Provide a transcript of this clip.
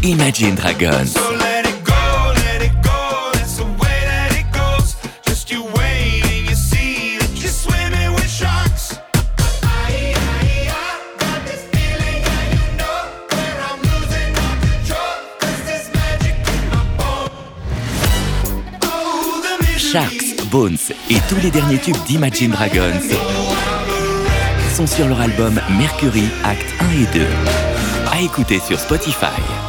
Imagine Dragons. So let it go, that's the way that it goes. Just you wait and you see that you're swimming with sharks. I got this feeling, yeah, you know, where I'm losing all control. 'Cause there's magic in my bones. Oh, the mystery. Sharks, Bones et tous les derniers tubes d'Imagine Dragons sont sur leur album Mercury, actes 1 et 2. À écouter sur Spotify.